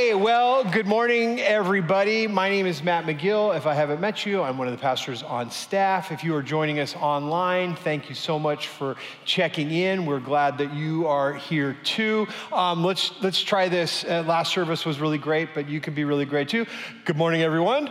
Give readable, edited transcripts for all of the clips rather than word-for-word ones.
Well, good morning, everybody. My name is Matt McGill. If I haven't met you, I'm one of the pastors on staff. If you are joining us online, thank you so much for checking in. We're glad that you are here too. Let's try this. Last service was really great, but you can be really great too. Good morning, everyone.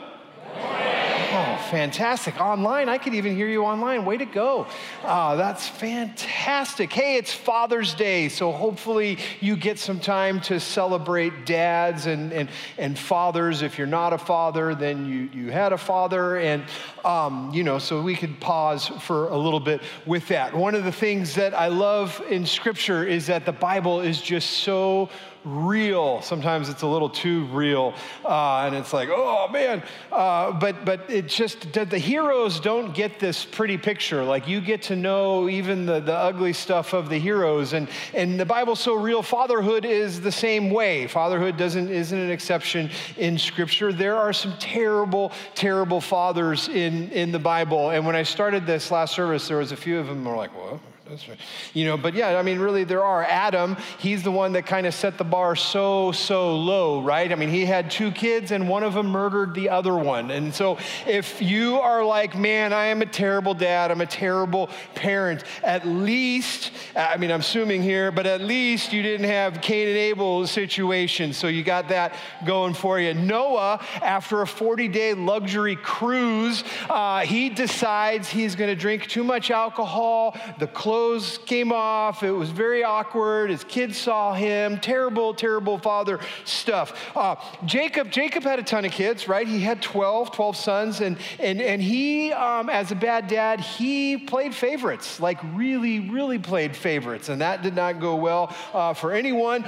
Oh, fantastic. Online, I could even hear you online. Way to go. That's fantastic. Hey, it's Father's Day, so hopefully you get some time to celebrate dads and fathers. If you're not a father, then you had a father, and so we could pause for a little bit with that. One of the things that I love in Scripture is that the Bible is just so real. Sometimes it's a little too real, and it's like, oh man. But it just, the heroes don't get this pretty picture. Like, you get to know even the ugly stuff of the heroes, and the Bible's so real. Fatherhood is the same way. Fatherhood isn't an exception in Scripture. There are some terrible, terrible fathers in the Bible. And when I started this last service, there was a few of them who were like, what? That's right. But yeah, I mean, really, there are. Adam, he's the one that kind of set the bar so low, right? I mean, he had 2 kids, and one of them murdered the other one. And so if you are like, man, I am a terrible dad, I'm a terrible parent, at least, I'm assuming here, but at least you didn't have Cain and Abel situation, so you got that going for you. Noah, after a 40-day luxury cruise, he decides he's going to drink too much alcohol. The clothes came off. It was very awkward. His kids saw him. Terrible, terrible father stuff. Jacob had a ton of kids, right? He had 12 sons, and he, as a bad dad, he played favorites, like really played favorites, and that did not go well for anyone.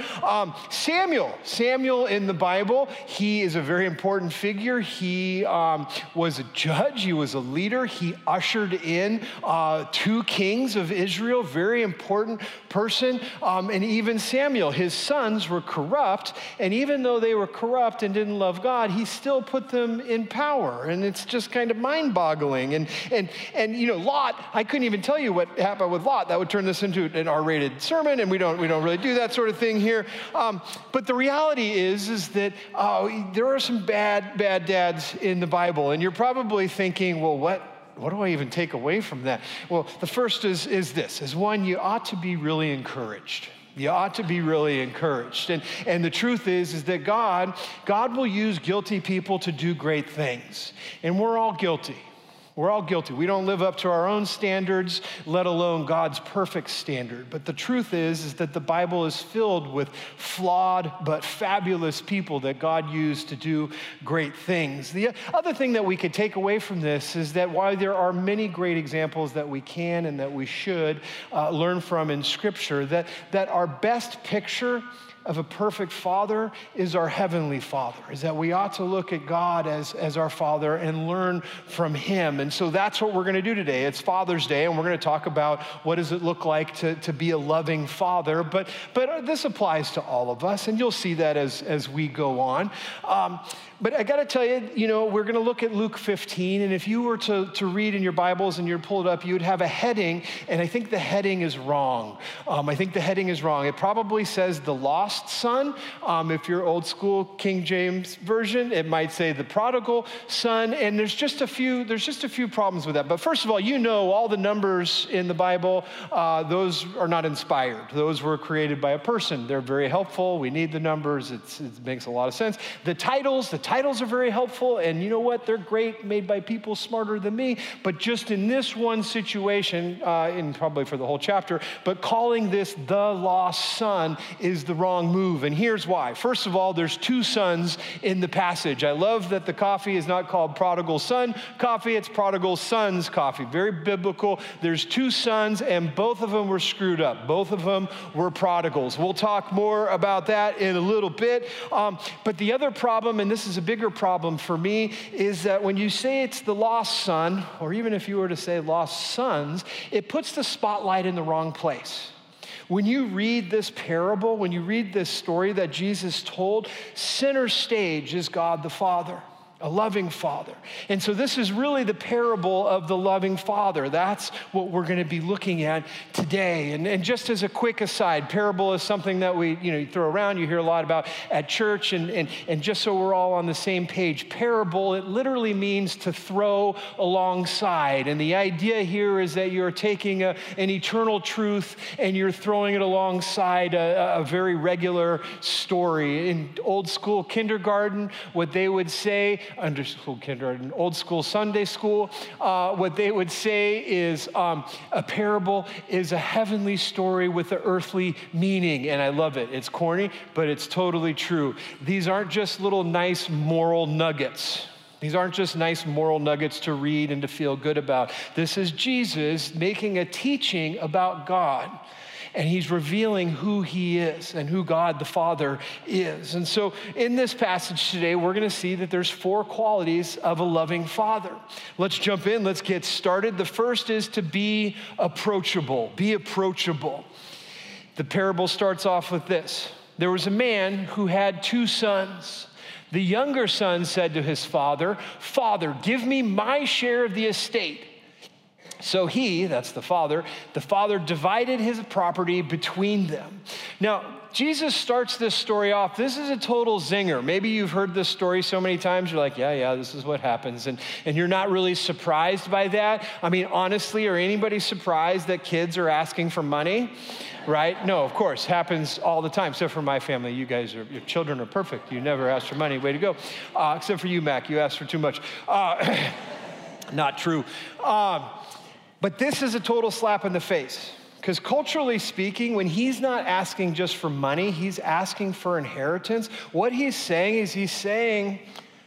Samuel in the Bible, he is a very important figure. He was a judge. He was a leader. He ushered in 2 kings of Israel, very important person. And even Samuel, his sons were corrupt. And even though they were corrupt and didn't love God, he still put them in power. And it's just kind of mind-boggling. And Lot, I couldn't even tell you what happened with Lot. That would turn this into an R-rated sermon, and we don't really do that sort of thing here. But the reality is that there are some bad dads in the Bible. And you're probably thinking, well, what do I even take away from that? Well, the first is this, is one, you ought to be really encouraged. You ought to be really encouraged. And the truth is that God will use guilty people to do great things. And we're all guilty. We're all guilty. We don't live up to our own standards, let alone God's perfect standard. But the truth is that the Bible is filled with flawed but fabulous people that God used to do great things. The other thing that we could take away from this is that while there are many great examples that we can and that we should learn from in Scripture, that our best picture of a perfect father is our heavenly Father, is that we ought to look at God as our Father and learn from him. And so that's what we're going to do today. It's Father's Day, and we're going to talk about what does it look like to be a loving father. But this applies to all of us, and you'll see that as we go on. But I got to tell you, we're going to look at Luke 15, and if you were to read in your Bibles and you'd pull it up, you would have a heading, and I think the heading is wrong. It probably says the lost son. If you're old school King James Version, it might say the prodigal son, and there's just a few problems with that. But first of all, all the numbers in the Bible, those are not inspired. Those were created by a person. They're very helpful. We need the numbers. It makes a lot of sense. The titles are very helpful, and you know what? They're great, made by people smarter than me, but just in this one situation, and probably for the whole chapter, but calling this the lost son is the wrong move, and here's why. First of all, there's 2 sons in the passage. I love that the coffee is not called prodigal son coffee, it's prodigal sons coffee. Very biblical. There's 2 sons, and both of them were screwed up. Both of them were prodigals. We'll talk more about that in a little bit, but the other problem, and this is a bigger problem for me, is that when you say it's the lost son, or even if you were to say lost sons, it puts the spotlight in the wrong place. When you read this parable, when you read this story that Jesus told, center stage is God the Father. A loving father. And so this is really the parable of the loving father. That's what we're going to be looking at today. And just as a quick aside, parable is something that we, you throw around, you hear a lot about at church, and just so we're all on the same page, parable, it literally means to throw alongside. And the idea here is that you're taking an eternal truth and you're throwing it alongside a very regular story. In old school kindergarten, what they would say, under school kindergarten, old school Sunday school, what they would say is a parable is a heavenly story with an earthly meaning. And I love it. It's corny, but it's totally true. These aren't just little nice moral nuggets. These aren't just nice moral nuggets to read and to feel good about. This is Jesus making a teaching about God. And he's revealing who he is and who God the Father is. And so in this passage today, we're going to see that there's 4 qualities of a loving father. Let's jump in. Let's get started. The first is to be approachable. Be approachable. The parable starts off with this. There was a man who had 2 sons. The younger son said to his father, "Father, give me my share of the estate." So he, that's the father divided his property between them. Now, Jesus starts this story off. This is a total zinger. Maybe you've heard this story so many times, you're like, yeah, this is what happens. And you're not really surprised by that. I mean, honestly, are anybody surprised that kids are asking for money? Right? No, of course, happens all the time. Except for my family, your children are perfect. You never ask for money. Way to go. Except for you, Mac, you asked for too much. Not true. But this is a total slap in the face. Because culturally speaking, when he's not asking just for money, he's asking for inheritance. What he's saying,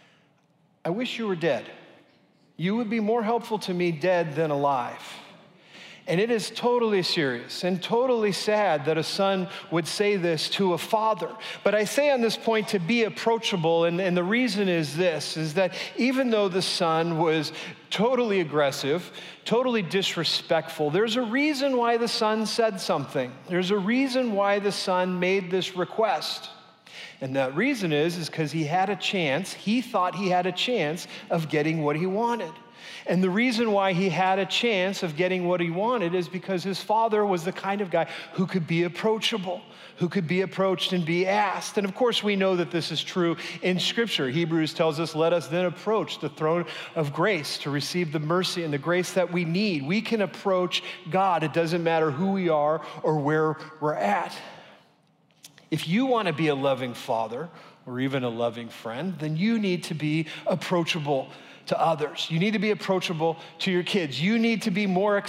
I wish you were dead. You would be more helpful to me dead than alive. And it is totally serious and totally sad that a son would say this to a father. But I say on this point to be approachable, and the reason is this, is that even though the son was totally aggressive, totally disrespectful, there's a reason why the son said something. There's a reason why the son made this request. And that reason is because he thought he had a chance of getting what he wanted. And the reason why he had a chance of getting what he wanted is because his father was the kind of guy who could be approachable, who could be approached and be asked. And of course, we know that this is true in Scripture. Hebrews tells us, let us then approach the throne of grace to receive the mercy and the grace that we need. We can approach God. It doesn't matter who we are or where we're at. If you want to be a loving father or even a loving friend, then you need to be approachable to others. You need to be approachable to your kids. You need to be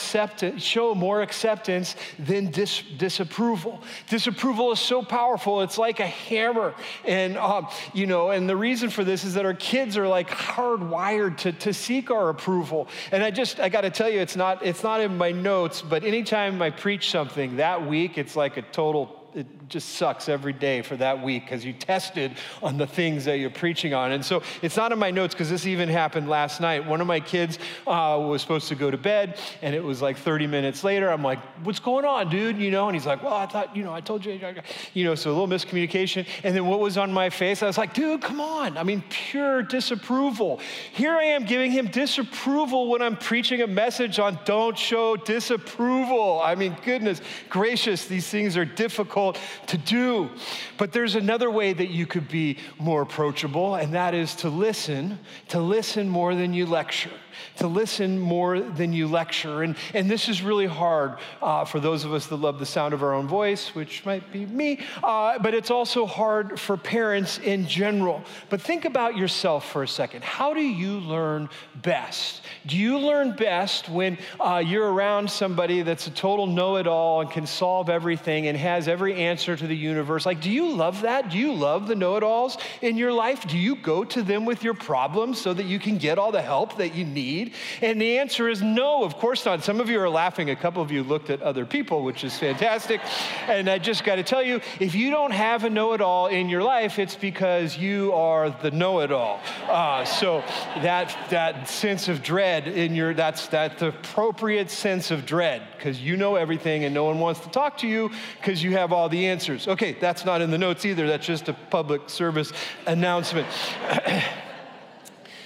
show more acceptance than disapproval. Disapproval is so powerful. It's like a hammer. And, and the reason for this is that our kids are like hardwired to seek our approval. And I got to tell you, it's not in my notes, but anytime I preach something that week, it's like it just sucks every day for that week because you tested on the things that you're preaching on. And so it's not in my notes because this even happened last night. One of my kids was supposed to go to bed, and it was like 30 minutes later. I'm like, what's going on, dude? And he's like, well, I thought, I told you, so a little miscommunication. And then what was on my face? I was like, dude, come on. I mean, pure disapproval. Here I am giving him disapproval when I'm preaching a message on don't show disapproval. I mean, goodness gracious, these things are difficult to do. But there's another way that you could be more approachable, and that is to listen more than you lecture. To listen more than you lecture. And this is really hard for those of us that love the sound of our own voice, which might be me, but it's also hard for parents in general. But think about yourself for a second. How do you learn best? Do you learn best when you're around somebody that's a total know-it-all and can solve everything and has every answer to the universe? Like, do you love that? Do you love the know-it-alls in your life? Do you go to them with your problems so that you can get all the help that you need? And the answer is no, of course not. Some of you are laughing. A couple of you looked at other people, which is fantastic. And I just got to tell you, if you don't have a know-it-all in your life, it's because you are the know-it-all. So that sense of dread that's the appropriate sense of dread, because you know everything and no one wants to talk to you because you have all the answers. Okay, that's not in the notes either. That's just a public service announcement.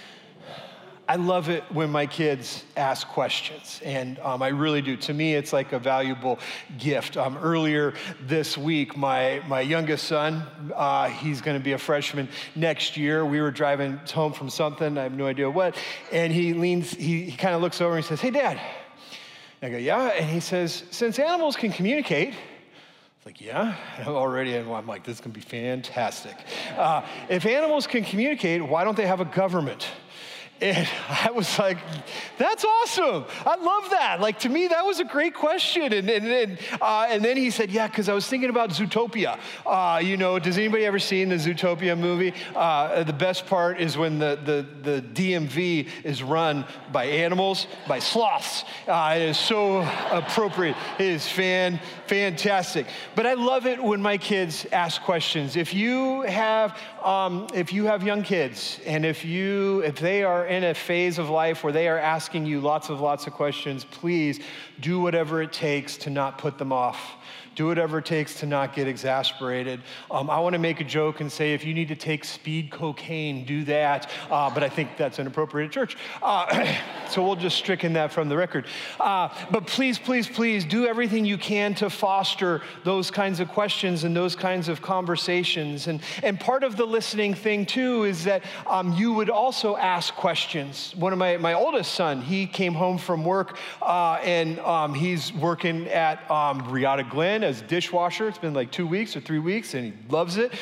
I love it when my kids ask questions, and I really do. To me, it's like a valuable gift. Earlier this week, my youngest son, he's going to be a freshman next year. We were driving home from something, I have no idea what, and he kind of looks over and he says, "Hey, Dad." I go, "Yeah," and he says, "Since animals can communicate," like, yeah, already, and I'm like, this is gonna be fantastic. If animals can communicate, why don't they have a government? And I was like, that's awesome. I love that. Like, to me, that was a great question. And then he said, yeah, because I was thinking about Zootopia. Does anybody ever seen the Zootopia movie? The best part is when the DMV is run by animals, by sloths. It is so appropriate. It is fantastic. But I love it when my kids ask questions. If you have young kids, and if they are in a phase of life where they are asking you lots of questions, please do whatever it takes to not put them off. Do whatever it takes to not get exasperated. I want to make a joke and say, if you need to take speed cocaine, do that. But I think that's inappropriate at church. So we'll just stricken that from the record. But please, please, please do everything you can to foster those kinds of questions and those kinds of conversations. And part of the listening thing too is that you would also ask questions. One of my oldest son, he came home from work and he's working at Regatta Glen as dishwasher. It's been like 2 weeks or 3 weeks, and he loves it.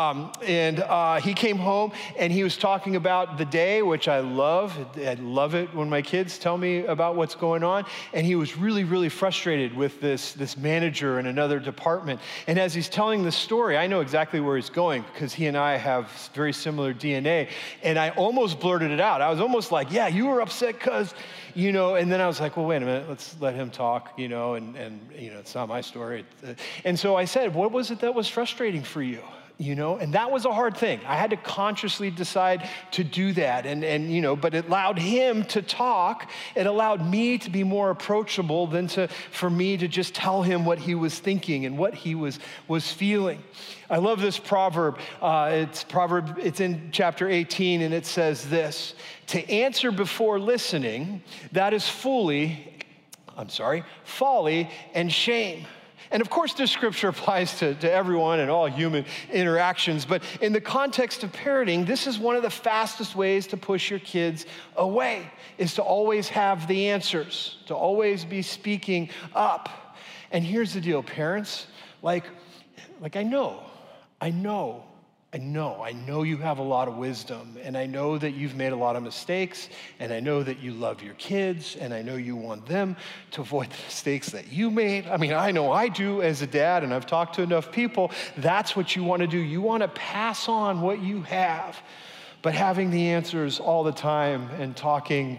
He came home, and he was talking about the day, which I love. I love it when my kids tell me about what's going on. And he was really, really frustrated with this manager in another department. And as he's telling the story, I know exactly where he's going because he and I have very similar DNA. And I almost blurted it out. I was almost like, yeah, you were upset because, and then I was like, well, wait a minute, let's let him talk, and it's not my story. And so I said, what was it that was frustrating for you? And that was a hard thing. I had to consciously decide to do that. But it allowed him to talk. It allowed me to be more approachable than for me to just tell him what he was thinking and what he was feeling. I love this proverb. It's in chapter 18, and it says this: to answer before listening, that is folly and shame. And of course, this scripture applies to everyone and all human interactions, but in the context of parenting, this is one of the fastest ways to push your kids away, is to always have the answers, to always be speaking up. And here's the deal, parents, like I know you have a lot of wisdom, and I know that you've made a lot of mistakes, and I know that you love your kids, and I know you want them to avoid the mistakes that you made. I mean, I know I do as a dad, and I've talked to enough people. That's what you want to do. You want to pass on what you have, but having the answers all the time and talking.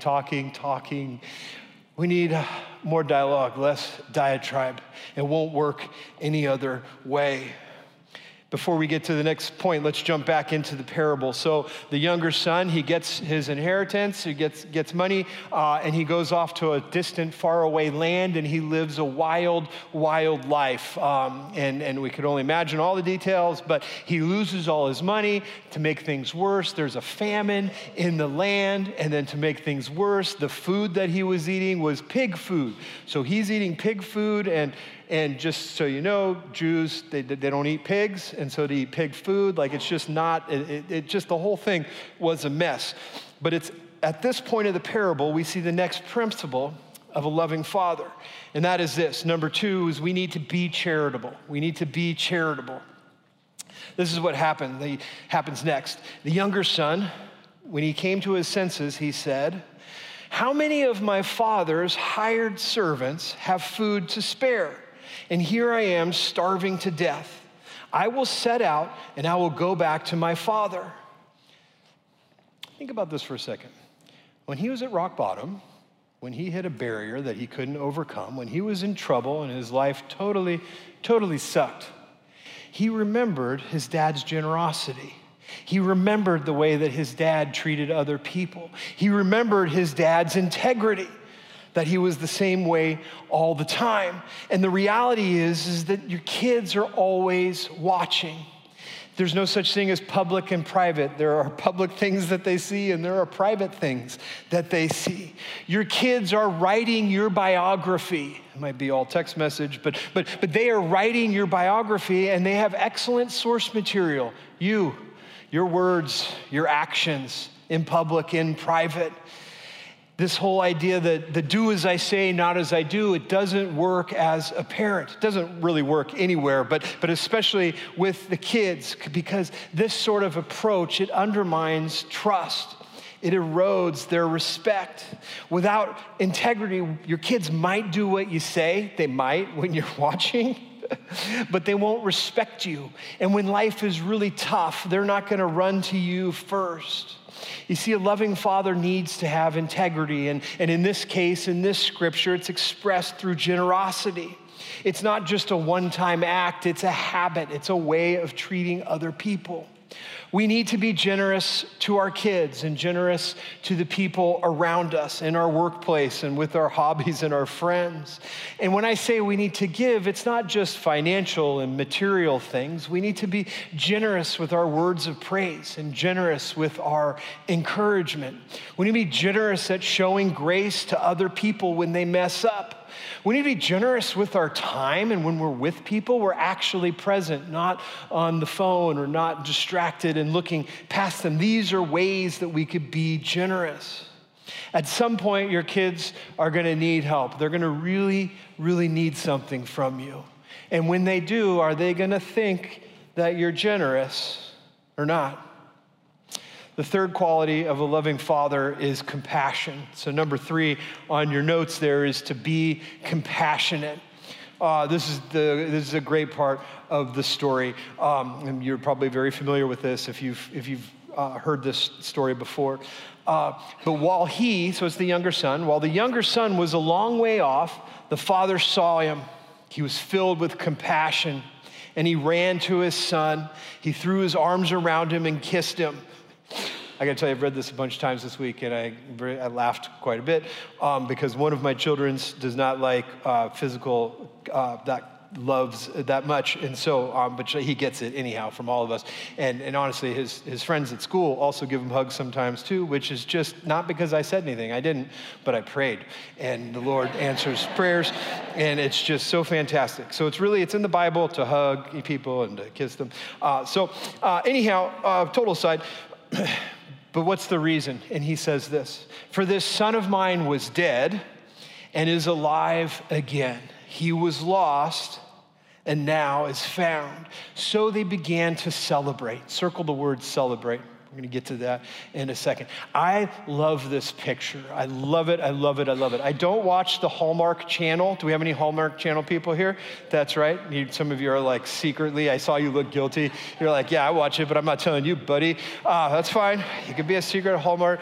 We need more dialogue, less diatribe. It won't work any other way. Before we get to the next point, let's jump back into the parable. So the younger son, he gets his inheritance, he gets money, and he goes off to a distant, faraway land, and he lives a wild life. And we could only imagine all the details, but he loses all his money. To make things worse, there's a famine in the land, and then to make things worse, the food that he was eating was pig food. So he's eating pig food, and just so you know, Jews, they don't eat pigs, and so to eat pig food, like it's just not, the whole thing was a mess. But it's at this point of the parable, we see the next principle of a loving father, and that is this. Number 2 is we need to be charitable. We need to be charitable. This is what happens next. The younger son, when he came to his senses, he said, "How many of my father's hired servants have food to spare? And here I am starving to death. I will set out and I will go back to my father." Think about this for a second. When he was at rock bottom, when he hit a barrier that he couldn't overcome, when he was in trouble and his life totally sucked, he remembered his dad's generosity. He remembered the way that his dad treated other people. He remembered his dad's integrity, that he was the same way all the time. And the reality is that your kids are always watching. There's no such thing as public and private. There are public things that they see, and there are private things that they see. Your kids are writing your biography. It might be all text message, but they are writing your biography, and they have excellent source material. You, your words, your actions in public, in private. This whole idea that the do as I say, not as I do, it doesn't work as a parent. It doesn't really work anywhere, but especially with the kids, because this sort of approach, it undermines trust. It erodes their respect. Without integrity, your kids might do what you say. They might when you're watching, but they won't respect you. And when life is really tough, they're not going to run to you first. You see, a loving father needs to have integrity. And in this case, in this scripture, it's expressed through generosity. It's not just a one-time act. It's a habit. It's a way of treating other people. We need to be generous to our kids and generous to the people around us in our workplace and with our hobbies and our friends. And when I say we need to give, it's not just financial and material things. We need to be generous with our words of praise and generous with our encouragement. We need to be generous at showing grace to other people when they mess up. We need to be generous with our time, and when we're with people, we're actually present, not on the phone or not distracted and looking past them. These are ways that we could be generous. At some point, your kids are going to need help. They're going to really, really need something from you. And when they do, are they going to think that you're generous or not? The third quality of a loving father is compassion. So number 3 on your notes there is to be compassionate. This is a great part of the story. And you're probably very familiar with this if you've heard this story before. But while so it's the younger son, while the younger son was a long way off, the father saw him. He was filled with compassion, and he ran to his son. He threw his arms around him and kissed him. I got to tell you, I've read this a bunch of times this week, and I laughed quite a bit because one of my children's does not like physical loves that much, and so but he gets it anyhow from all of us. And honestly, his friends at school also give him hugs sometimes too, which is just not because I said anything. I didn't, but I prayed, and the Lord answers prayers, and it's just so fantastic. So it's in the Bible to hug people and to kiss them. Anyhow, total aside. But what's the reason? And he says this: for this son of mine was dead and is alive again. He was lost and now is found. So they began to celebrate. Circle the word celebrate. We're going to get to that in a second. I love this picture. I love it. I love it. I love it. I don't watch the Hallmark Channel. Do we have any Hallmark Channel people here? That's right. Some of you are like secretly. I saw you look guilty. You're like, yeah, I watch it, but I'm not telling you, buddy. That's fine. You can be a secret Hallmark.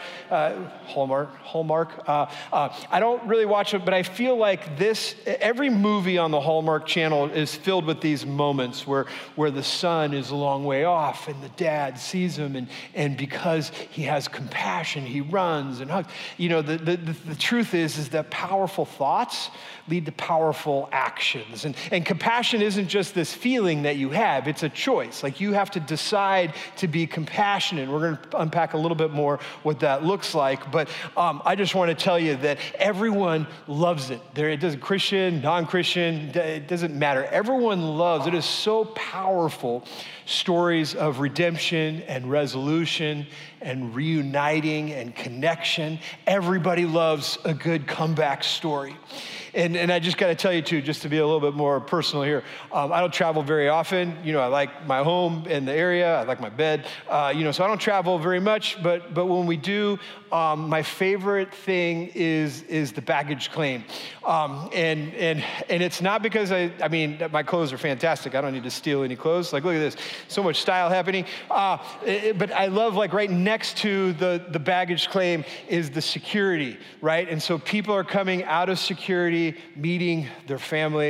I don't really watch it, but I feel like every movie on the Hallmark Channel is filled with these moments where the son is a long way off and the dad sees him and because he has compassion, he runs and hugs. You know, the truth is that powerful thoughts lead to powerful actions. And compassion isn't just this feeling that you have, it's a choice. Like you have to decide to be compassionate. We're going to unpack a little bit more what that looks like. But I just want to tell you that everyone loves it. It doesn't Christian, non-Christian, it doesn't matter. Everyone loves it. It is so powerful. Stories of redemption and resolution and reuniting and connection. Everybody loves a good comeback story. And I just got to tell you too, just to be a little bit more personal here, I don't travel very often. You know, I like my home in the area. I like my bed. So I don't travel very much. But when we do, my favorite thing is the baggage claim. And it's not because my clothes are fantastic. I don't need to steal any clothes. Like, look at this, so much style happening. But I love, like, right next to the baggage claim is the security, right? And so people are coming out of security, meeting their family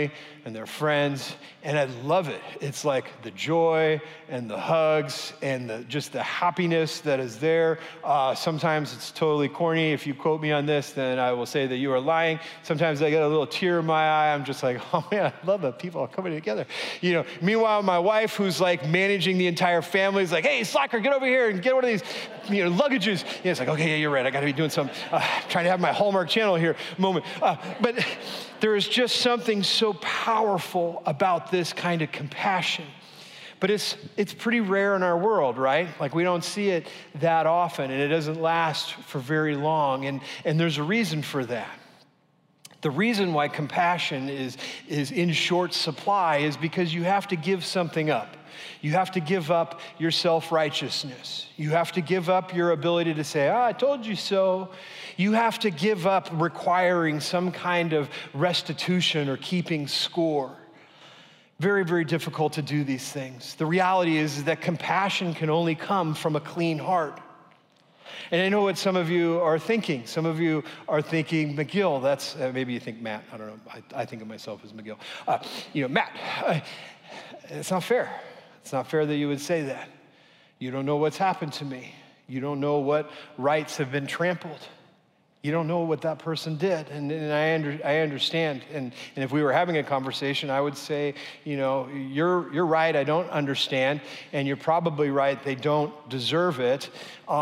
and their friends, and I love it. It's like the joy and the hugs and just the happiness that is there. Sometimes it's totally corny. If you quote me on this, then I will say that you are lying. Sometimes I get a little tear in my eye. I'm just like, oh man, I love that people are coming together. Meanwhile, my wife, who's like managing the entire family, is like, hey, Slacker, get over here and get one of these luggages. It's like, okay, yeah, you're right. I got to be doing some, trying to have my Hallmark Channel here moment. But there is just something so powerful about this kind of compassion. But it's pretty rare in our world, right? Like we don't see it that often, and it doesn't last for very long. And there's a reason for that. The reason why compassion is in short supply is because you have to give something up. You have to give up your self-righteousness. You have to give up your ability to say, I told you so. You have to give up requiring some kind of restitution or keeping score. Very, very difficult to do these things. The reality is that compassion can only come from a clean heart. And I know what some of you are thinking. Some of you are thinking, McGill, that's, maybe you think Matt, I don't know. I think of myself as McGill. Matt, it's not fair. It's not fair that you would say that. You don't know what's happened to me. You don't know what rights have been trampled. You don't know what that person did. And I understand. And if we were having a conversation, I would say, you're right, I don't understand. And you're probably right, they don't deserve it.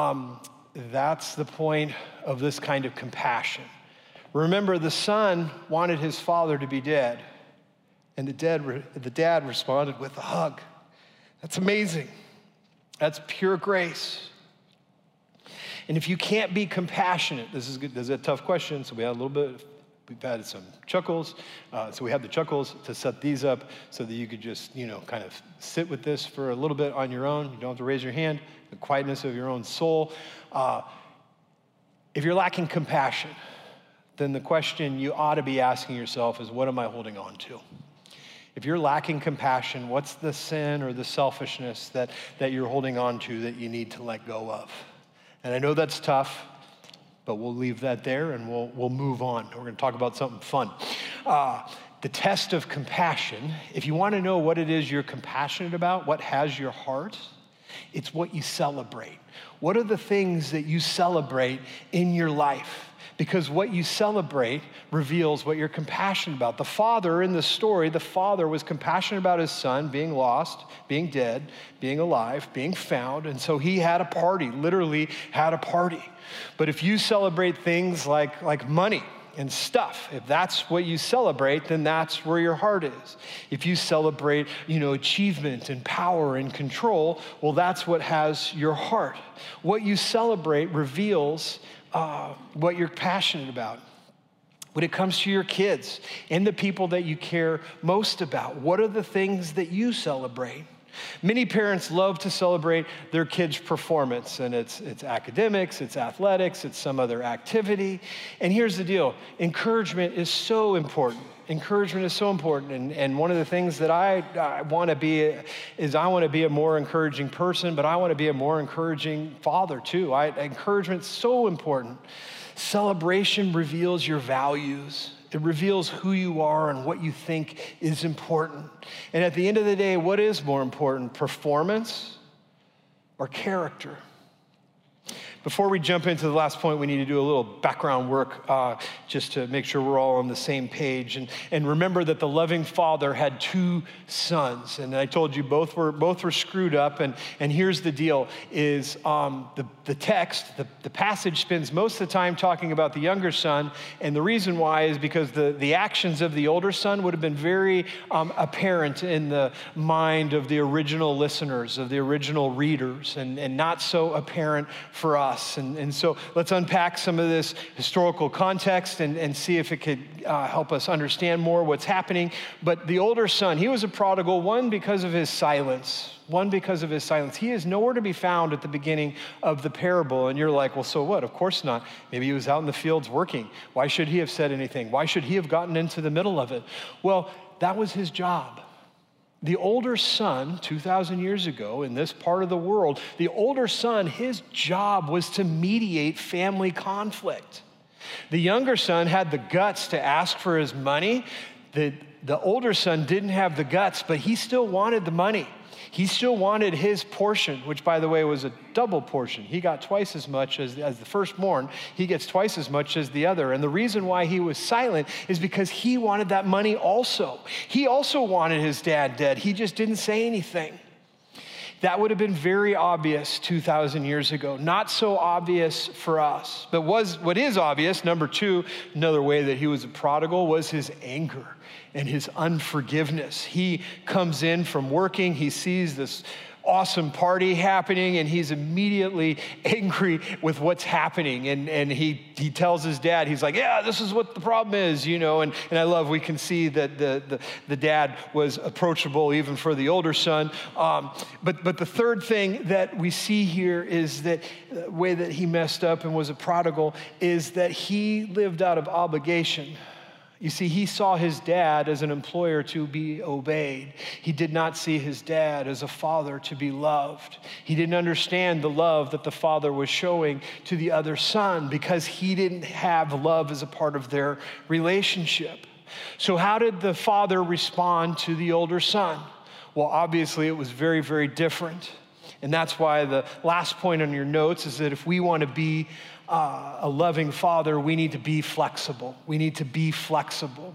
That's the point of this kind of compassion. Remember, the son wanted his father to be dead. And the dad responded with a hug. That's amazing. That's pure grace. And if you can't be compassionate, this is good. This is a tough question, so we've had some chuckles. So we have the chuckles to set these up so that you could just, kind of sit with this for a little bit on your own. You don't have to raise your hand. The quietness of your own soul. If you're lacking compassion, then the question you ought to be asking yourself is, what am I holding on to? If you're lacking compassion, what's the sin or the selfishness that you're holding on to that you need to let go of? And I know that's tough, but we'll leave that there and we'll move on. We're going to talk about something fun. The test of compassion, if you want to know what it is you're compassionate about, what has your heart, it's what you celebrate. What are the things that you celebrate in your life? Because what you celebrate reveals what you're compassionate about. The father in the story, the father was compassionate about his son being lost, being dead, being alive, being found. And so he had a party, literally had a party. But if you celebrate things like money and stuff, if that's what you celebrate, then that's where your heart is. If you celebrate, achievement and power and control, well, that's what has your heart. What you celebrate reveals what you're passionate about. When it comes to your kids and the people that you care most about, what are the things that you celebrate? Many parents love to celebrate their kids' performance, and it's academics, it's athletics, it's some other activity. And here's the deal, encouragement is so important. Encouragement is so important, and one of the things that I want to be is I want to be a more encouraging person, but I want to be a more encouraging father too. Encouragement's so important. Celebration reveals your values. It reveals who you are and what you think is important. And at the end of the day, what is more important, performance or character? Before we jump into the last point, we need to do a little background work just to make sure we're all on the same page. And remember that the loving father had two sons. And I told you both were screwed up. And here's the deal, is the text, the passage spends most of the time talking about the younger son. And the reason why is because the actions of the older son would have been very apparent in the mind of the original listeners, of the original readers, and not so apparent for us. And so let's unpack some of this historical context and see if it could help us understand more what's happening. But the older son, he was a prodigal, one because of his silence. He is nowhere to be found at the beginning of the parable. And you're like, well, so what? Of course not. Maybe he was out in the fields working. Why should he have said anything? Why should he have gotten into the middle of it? Well, that was his job. The older son, 2,000 years ago in this part of the world, the older son, his job was to mediate family conflict. The younger son had the guts to ask for his money. The the older son didn't have the guts, but he still wanted the money. He still wanted his portion, which, by the way, was a double portion. He got twice as much as the firstborn. He gets twice as much as the other. And the reason why he was silent is because he wanted that money also. He also wanted his dad dead. He just didn't say anything. That would have been very obvious 2,000 years ago. Not so obvious for us. But what is obvious, number two, another way that he was a prodigal, was his anger and his unforgiveness. He comes in from working, he sees this awesome party happening, and he's immediately angry with what's happening. And he tells his dad, he's like, yeah, this is what the problem is, you know. And I love, we can see that the dad was approachable even for the older son. But the third thing that we see here is that the way that he messed up and was a prodigal is that he lived out of obligation. You see, he saw his dad as an employer to be obeyed. He did not see his dad as a father to be loved. He didn't understand the love that the father was showing to the other son because he didn't have love as a part of their relationship. So how did the father respond to the older son? Well, obviously it was very, very different. And that's why the last point on your notes is that if we want to be a loving father, we need to be flexible. We need to be flexible.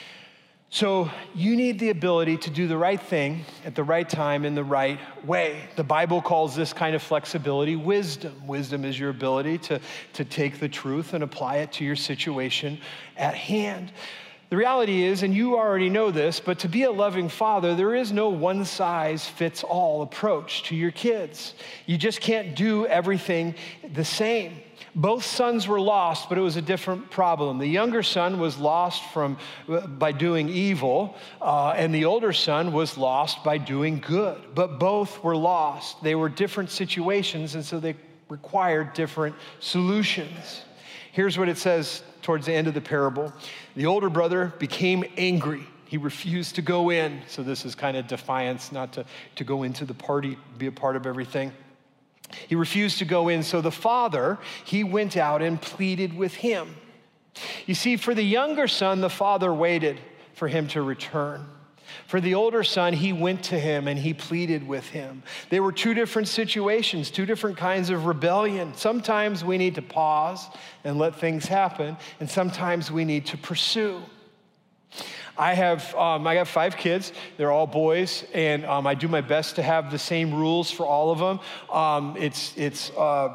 So you need the ability to do the right thing at the right time in the right way. The Bible calls this kind of flexibility wisdom. Wisdom is your ability to take the truth and apply it to your situation at hand. The reality is, and you already know this, but to be a loving father, there is no one-size-fits-all approach to your kids. You just can't do everything the same. Both sons were lost, but it was a different problem. The younger son was lost by doing evil, and the older son was lost by doing good. But both were lost. They were different situations, and so they required different solutions. Here's what it says towards the end of the parable. The older brother became angry. He refused to go in. So this is kind of defiance, not to go into the party, be a part of everything. He refused to go in, so the father, he went out and pleaded with him. You see, for the younger son, the father waited for him to return. For the older son, he went to him and he pleaded with him. They were two different situations, two different kinds of rebellion. Sometimes we need to pause and let things happen, and sometimes we need to pursue. I have 5 kids. They're all boys, and I do my best to have the same rules for all of them. It's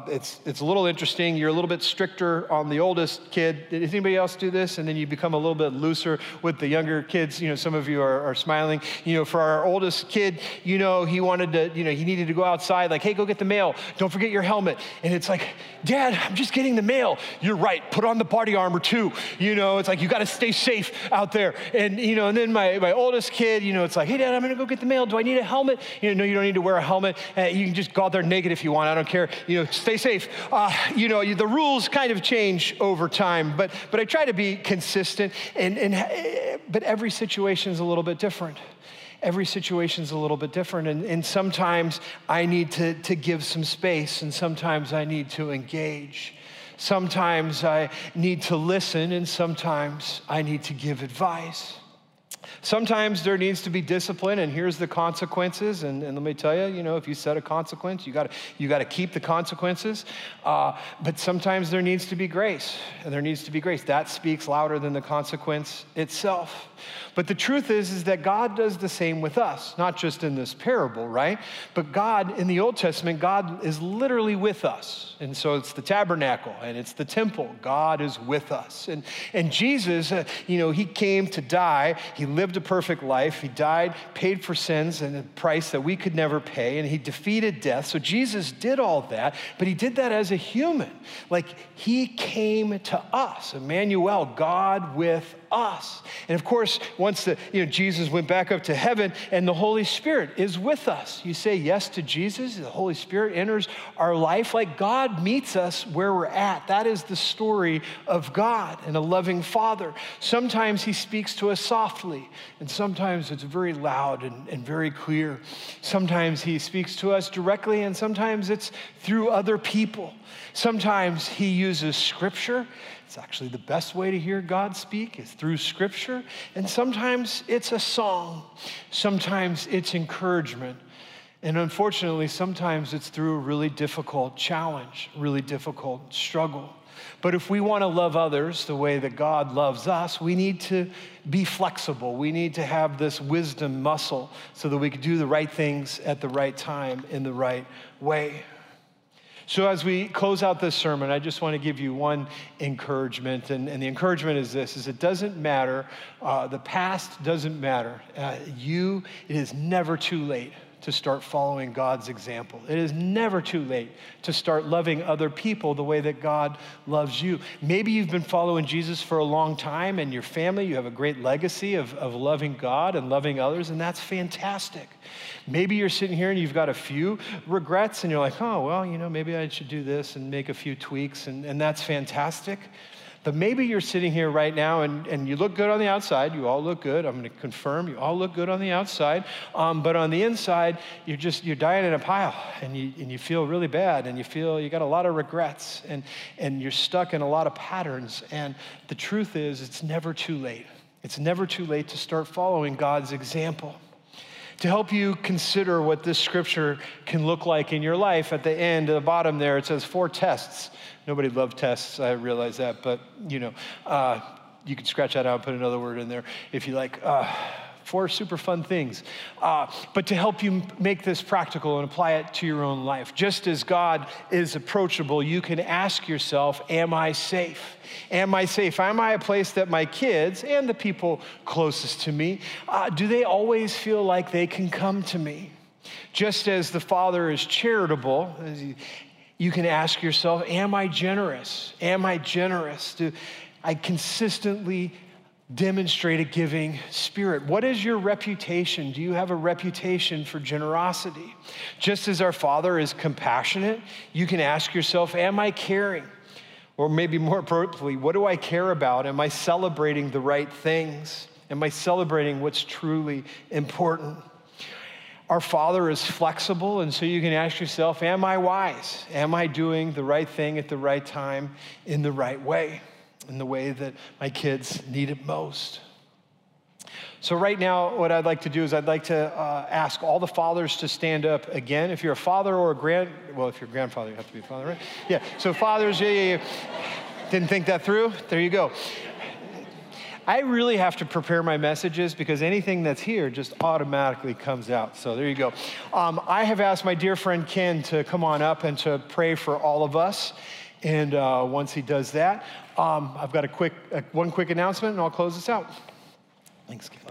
a little interesting. You're a little bit stricter on the oldest kid. Does anybody else do this? And then you become a little bit looser with the younger kids. You know, some of you are smiling. You know, for our oldest kid, you know, he needed to go outside. Like, hey, go get the mail. Don't forget your helmet. And it's like, Dad, I'm just getting the mail. You're right. Put on the body armor too. You know, it's like you got to stay safe out there. And then my oldest kid, you know, it's like, hey, Dad, I'm going to go get the mail. Do I need a helmet? You know, no, you don't need to wear a helmet. You can just go out there naked if you want. I don't care. You know, stay safe. The rules kind of change over time, but I try to be consistent. But every situation is a little bit different. Every situation's a little bit different, and sometimes I need to give some space, and sometimes I need to engage. Sometimes I need to listen, and sometimes I need to give advice. Sometimes there needs to be discipline, and here's the consequences. And let me tell you, you know, if you set a consequence, you got to keep the consequences. But sometimes there needs to be grace, and there needs to be grace. That speaks louder than the consequence itself. But the truth is that God does the same with us, not just in this parable, right? But God, in the Old Testament, God is literally with us. And so it's the tabernacle and it's the temple. God is with us. And Jesus, he came to die. He lived a perfect life. He died, paid for sins and a price that we could never pay. And he defeated death. So Jesus did all that, but he did that as a human. Like he came to us, Emmanuel, God with us. And of course, once Jesus went back up to heaven and the Holy Spirit is with us. You say yes to Jesus, the Holy Spirit enters our life. Like God meets us where we're at. That is the story of God and a loving Father. Sometimes he speaks to us softly, and sometimes it's very loud and very clear. Sometimes he speaks to us directly, and sometimes it's through other people. Sometimes he uses scripture. It's actually the best way to hear God speak is through Scripture. And sometimes it's a song. Sometimes it's encouragement. And unfortunately, sometimes it's through a really difficult challenge, really difficult struggle. But if we want to love others the way that God loves us, we need to be flexible. We need to have this wisdom muscle so that we can do the right things at the right time in the right way. So as we close out this sermon, I just want to give you one encouragement. And the encouragement is this, is it doesn't matter. The past doesn't matter. It is never too late to start following God's example. It is never too late to start loving other people the way that God loves you. Maybe you've been following Jesus for a long time and your family, you have a great legacy of loving God and loving others, and that's fantastic. Maybe you're sitting here and you've got a few regrets and you're like, oh, well, maybe I should do this and make a few tweaks, and that's fantastic. But maybe you're sitting here right now and you look good on the outside. You all look good. I'm going to confirm you all look good on the outside. But on the inside, you're dying in a pile and you feel really bad and you feel you got a lot of regrets and you're stuck in a lot of patterns. And the truth is, it's never too late. It's never too late to start following God's example. To help you consider what this scripture can look like in your life, at the end, at the bottom there, it says 4 tests. Nobody loves tests, I realize that, but you can scratch that out and put another word in there if you like. 4 super fun things. But to help you make this practical and apply it to your own life. Just as God is approachable, you can ask yourself, am I safe? Am I safe? Am I a place that my kids and the people closest to me, do they always feel like they can come to me? Just as the Father is charitable, you can ask yourself, am I generous? Am I generous? Do I consistently demonstrate a giving spirit? What is your reputation? Do you have a reputation for generosity? Just as our Father is compassionate, you can ask yourself, am I caring? Or maybe more appropriately, what do I care about? Am I celebrating the right things? Am I celebrating what's truly important? Our Father is flexible, and so you can ask yourself, am I wise? Am I doing the right thing at the right time in the right way, in the way that my kids need it most? So right now, what I'd like to do is I'd like to ask all the fathers to stand up again. If you're a father or if you're a grandfather, you have to be a father, right? Yeah, so fathers, yeah. Didn't think that through? There you go. I really have to prepare my messages because anything that's here just automatically comes out. So there you go. I have asked my dear friend Ken to come on up and to pray for all of us. And once he does that, I've got one quick announcement and I'll close this out. Thanks, Ken.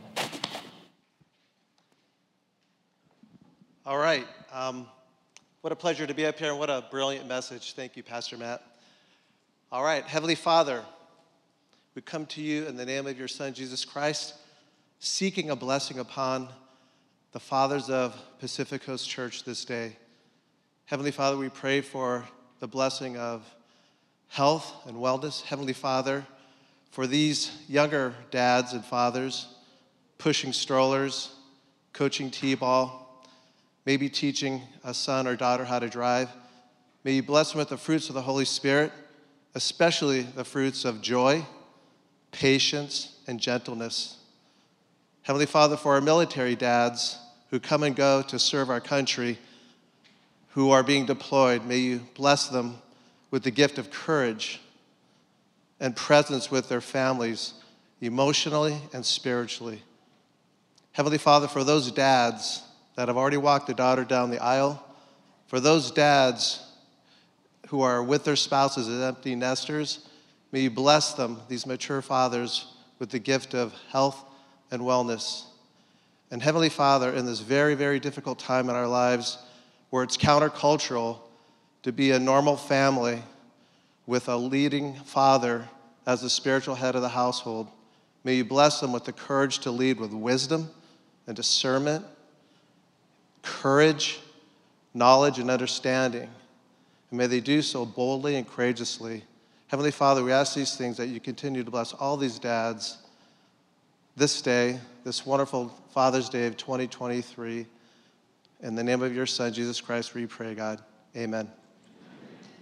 All right. What a pleasure to be up here and what a brilliant message. Thank you, Pastor Matt. All right. Heavenly Father, we come to you in the name of your Son, Jesus Christ, seeking a blessing upon the fathers of Pacific Coast Church this day. Heavenly Father, we pray for the blessing of health and wellness. Heavenly Father, for these younger dads and fathers pushing strollers, coaching t-ball, maybe teaching a son or daughter how to drive, may you bless them with the fruits of the Holy Spirit, especially the fruits of joy, patience, and gentleness. Heavenly Father, for our military dads who come and go to serve our country, who are being deployed, may you bless them with the gift of courage and presence with their families, emotionally and spiritually. Heavenly Father, for those dads that have already walked the daughter down the aisle, for those dads who are with their spouses as empty nesters, may you bless them, these mature fathers, with the gift of health and wellness. And Heavenly Father, in this very, very difficult time in our lives where it's countercultural to be a normal family with a leading father as the spiritual head of the household, may you bless them with the courage to lead with wisdom and discernment, courage, knowledge, and understanding. And may they do so boldly and courageously. Heavenly Father, we ask these things that you continue to bless all these dads this day, this wonderful Father's Day of 2023. In the name of your Son, Jesus Christ, we pray, God. Amen.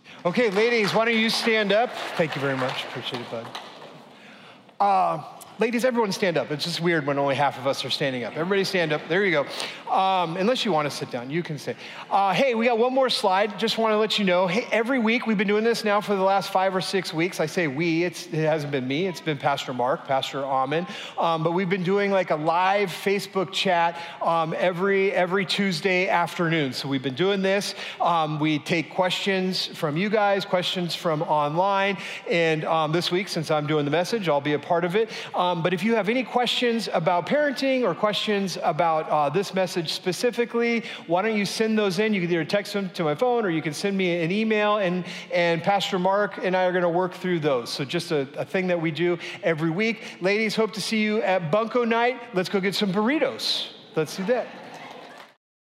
Okay, ladies, why don't you stand up? Thank you very much. Appreciate it, bud. Ladies, everyone stand up. It's just weird when only half of us are standing up. Everybody stand up. There you go. Unless you want to sit down, you can stay. Hey, we got one more slide. Just want to let you know, hey, every week, we've been doing this now for the last 5 or 6 weeks. I say we, it hasn't been me. It's been Pastor Mark, Pastor Amen. But we've been doing like a live Facebook chat every Tuesday afternoon. So we've been doing this. We take questions from you guys, questions from online. And this week, since I'm doing the message, I'll be a part of it. But if you have any questions about parenting or questions about this message specifically, why don't you send those in? You can either text them to my phone or you can send me an email, and Pastor Mark and I are going to work through those. So just a thing that we do every week. Ladies, hope to see you at Bunko night. Let's go get some burritos. Let's do that.